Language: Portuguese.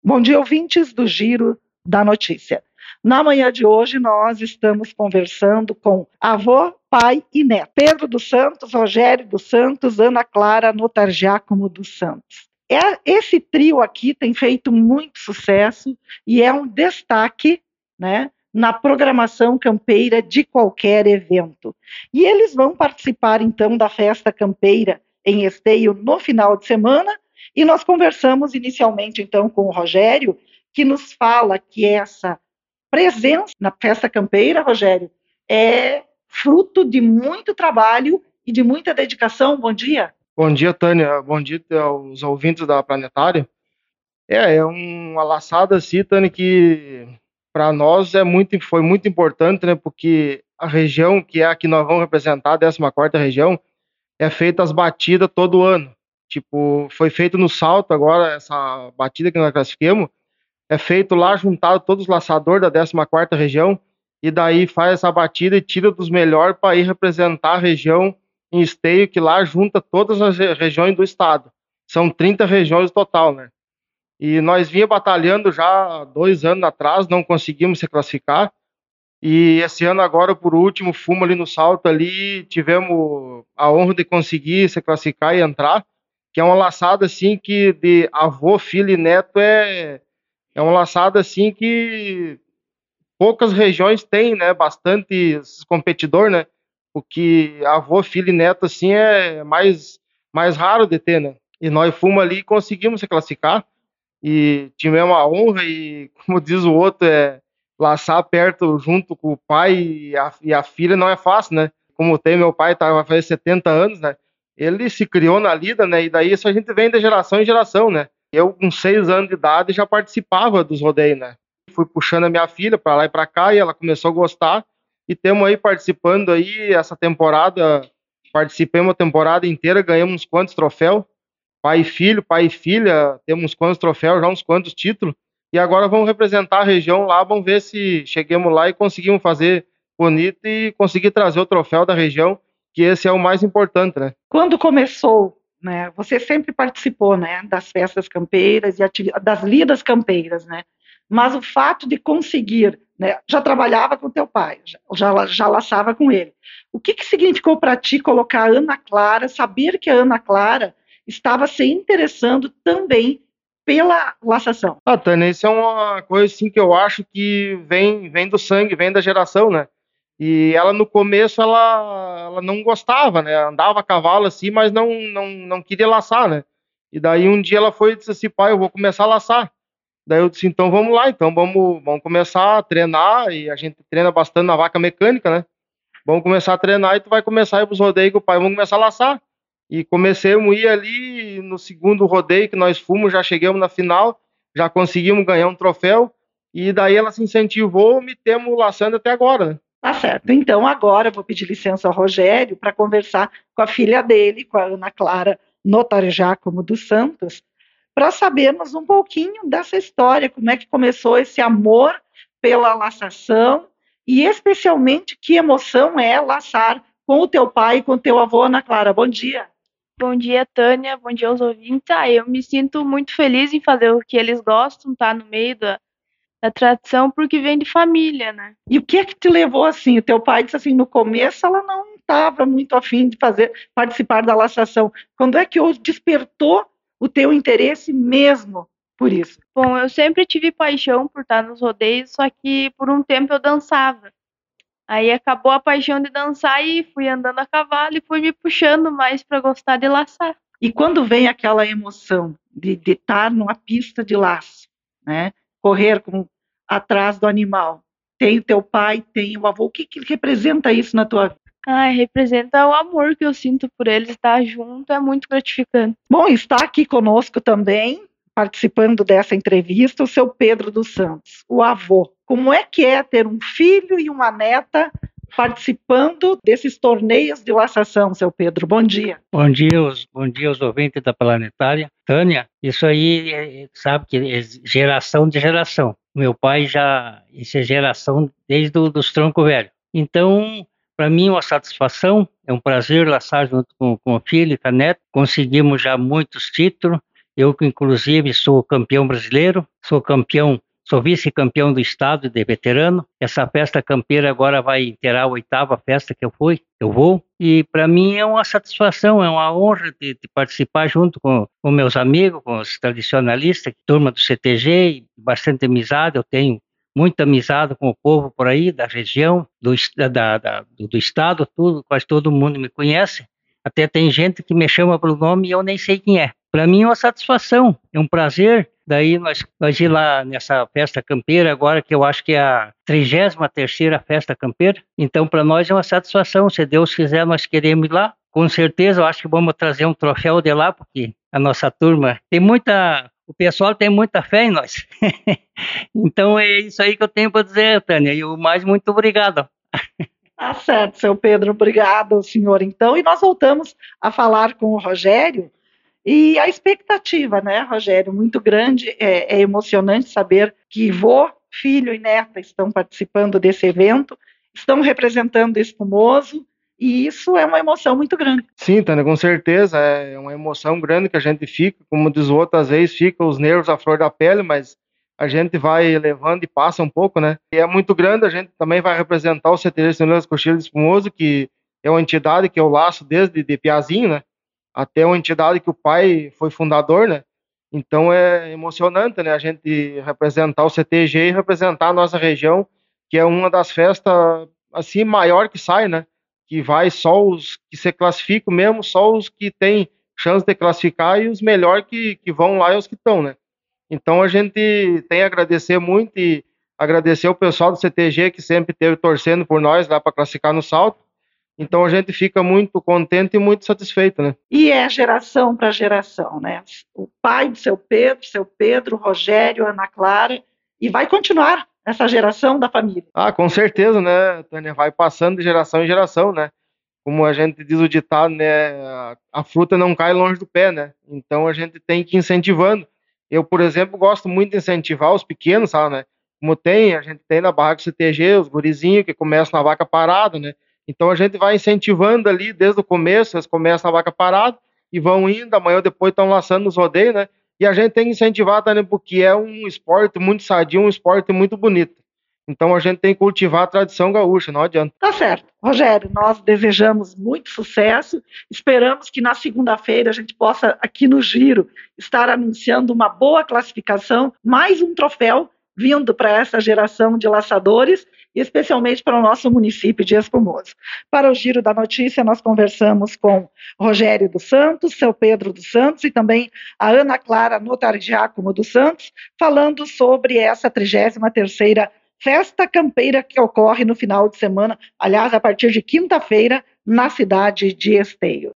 Bom dia, ouvintes do Giro da Notícia. Na manhã de hoje, nós estamos conversando com avô, pai e neto. Pedro dos Santos, Rogério dos Santos, Ana Clara Notargiacomo dos Santos. Esse trio aqui tem feito muito sucesso e é um destaque, né, na programação campeira de qualquer evento. E eles vão participar, então, da festa campeira em Esteio no final de semana. E nós conversamos inicialmente, então, com o Rogério, que nos fala que essa presença na festa campeira, Rogério, é fruto de muito trabalho e de muita dedicação. Bom dia. Bom dia, Tânia. Bom dia aos ouvintes da Planetária. É uma laçada assim, Tânia, que para nós foi muito importante, né? Porque a região que é a que nós vamos representar, a 14ª região, é feita as batidas todo ano. Tipo, foi feito no Salto agora, essa batida que nós classificamos, é feito lá, juntado todos os laçadores da 14ª região, e daí faz essa batida e tira dos melhores para ir representar a região em Esteio, que lá junta todas as regiões do estado. São 30 regiões no total, né? E nós vinha batalhando já 2 anos atrás, não conseguimos se classificar. E esse ano agora, por último, fomos ali no Salto ali, tivemos a honra de conseguir se classificar e entrar, que é uma laçada assim que de avô, filho e neto é uma laçada assim que poucas regiões têm, né? Bastante competidor, né? O que avô, filho e neto assim é mais raro de ter, né? E nós fomos ali e conseguimos se classificar e tivemos a honra e, como diz o outro, laçar perto junto com o pai e a filha não é fácil, né? Como tem meu pai, vai fazer 70 anos, né? Ele se criou na lida, né? E daí isso a gente vem de geração em geração, né? Eu, com 6 anos de idade, já participava dos rodeios, né? Fui puxando a minha filha para lá e para cá e ela começou a gostar. E temos aí participando aí essa temporada, participei uma temporada inteira, ganhamos uns quantos troféus, pai e filha, temos uns quantos troféus, já uns quantos títulos. E agora vamos representar a região lá, vamos ver se chegamos lá e conseguimos fazer bonito e conseguir trazer o troféu da região, que esse é o mais importante, né? Quando começou, né, você sempre participou, né, das festas campeiras e das lidas campeiras, né? Mas o fato de conseguir, né, já trabalhava com teu pai, já laçava com ele. O que significou para ti colocar a Ana Clara, saber que a Ana Clara estava se interessando também pela laçação? Tânia, isso é uma coisa assim que eu acho que vem do sangue, vem da geração, né? E ela no começo ela não gostava, né? Andava a cavalo assim, mas não queria laçar, né? E daí um dia ela foi e disse assim, pai, eu vou começar a laçar. Daí eu disse, então vamos lá, então vamos começar a treinar, e a gente treina bastante na vaca mecânica, né? Vamos começar a treinar e tu vai começar a ir pros rodeios com o pai, vamos começar a laçar. E comecemos a ir ali no segundo rodeio que nós fomos, já chegamos na final, já conseguimos ganhar um troféu, e daí ela se incentivou, me temos laçando até agora, né? Tá certo. Então, agora eu vou pedir licença ao Rogério para conversar com a filha dele, com a Ana Clara Notargiacomo dos Santos, para sabermos um pouquinho dessa história, como é que começou esse amor pela laçação e, especialmente, que emoção é laçar com o teu pai e com o teu avô, Ana Clara. Bom dia. Bom dia, Tânia. Bom dia aos ouvintes. Eu me sinto muito feliz em fazer o que eles gostam, tá no meio da tradição, porque vem de família, né? E o que é que te levou assim? O teu pai disse assim, no começo ela não estava muito afim de participar da laçação. Quando é que despertou o teu interesse mesmo por isso? Bom, eu sempre tive paixão por estar nos rodeios, só que por um tempo eu dançava. Aí acabou a paixão de dançar e fui andando a cavalo e fui me puxando mais para gostar de laçar. E quando vem aquela emoção de estar numa pista de laço, né? Correr atrás do animal, tem o teu pai, tem o avô, o que representa isso na tua vida? Representa o amor que eu sinto por eles, estar junto é muito gratificante. Bom, está aqui conosco também, participando dessa entrevista, o seu Pedro dos Santos, o avô. Como é que é ter um filho e uma neta participando desses torneios de laçação, seu Pedro? Bom dia. Bom dia aos ouvintes da Planetária. Tânia, isso aí, sabe que é geração de geração. Meu pai isso é geração desde dos troncos velhos. Então, para mim, é uma satisfação, é um prazer laçar junto com o filho e com a neta. Conseguimos já muitos títulos Eu, que inclusive, sou campeão brasileiro, sou vice-campeão do estado de veterano. Essa festa campeira agora vai inteirar a 8ª festa que eu vou. E para mim é uma satisfação, é uma honra de participar junto com meus amigos, com os tradicionalistas, turma do CTG, e bastante amizade. Eu tenho muita amizade com o povo por aí, da região, do estado, quase todo mundo me conhece. Até tem gente que me chama pelo nome e eu nem sei quem é. Para mim é uma satisfação, é um prazer. Daí nós ir lá nessa festa campeira agora, que eu acho que é a 33ª festa campeira. Então para nós é uma satisfação, se Deus quiser nós queremos ir lá. Com certeza eu acho que vamos trazer um troféu de lá, porque a nossa turma o pessoal tem muita fé em nós. Então é isso aí que eu tenho para dizer, Tânia, e o mais muito obrigado. Tá certo, seu Pedro, obrigado, senhor. Então, e nós voltamos a falar com o Rogério. E a expectativa, né, Rogério, muito grande, é emocionante saber que vô, filho e neta estão participando desse evento, estão representando Espumoso, e isso é uma emoção muito grande. Sim, Tânia, com certeza, é uma emoção grande que a gente fica, como diz o outro, às vezes fica os nervos à flor da pele, mas a gente vai levando e passa um pouco, né? E é muito grande, a gente também vai representar o CTG Senhor das Coxilhas de Espumoso, que é uma entidade que eu laço desde de piazinho, né? Até uma entidade que o pai foi fundador, né? Então é emocionante, né? A gente representar o CTG e representar a nossa região, que é uma das festas assim maior que sai, né? Que vai só os que se classificam mesmo, só os que têm chance de classificar e os melhores que vão lá e os que estão, né? Então a gente tem a agradecer muito e agradecer o pessoal do CTG que sempre esteve torcendo por nós lá para classificar no salto. Então a gente fica muito contente e muito satisfeito, né? E é geração para geração, né? O pai do seu Pedro, Rogério, Ana Clara, e vai continuar essa geração da família. Ah, com certeza, né, Tânia? Vai passando de geração em geração, né? Como a gente diz o ditado, né? A fruta não cai longe do pé, né? Então a gente tem que ir incentivando. Eu, por exemplo, gosto muito de incentivar os pequenos, sabe, né? Como a gente tem na barraca CTG, os gurizinhos que começam na vaca parada, né? Então a gente vai incentivando ali desde o começo, eles começam na vaca parada e vão indo, amanhã ou depois estão laçando nos rodeios, né? E a gente tem que incentivar também, porque é um esporte muito sadio, um esporte muito bonito. Então a gente tem que cultivar a tradição gaúcha, não adianta. Tá certo. Rogério, nós desejamos muito sucesso, esperamos que na segunda-feira a gente possa, aqui no Giro, estar anunciando uma boa classificação, mais um troféu vindo para essa geração de laçadores, e especialmente para o nosso município de Espumoso. Para o Giro da Notícia, nós conversamos com Rogério dos Santos, seu Pedro dos Santos e também a Ana Clara Notardiácono dos Santos, falando sobre essa 33ª Festa Campeira que ocorre no final de semana, aliás, a partir de quinta-feira, na cidade de Esteio.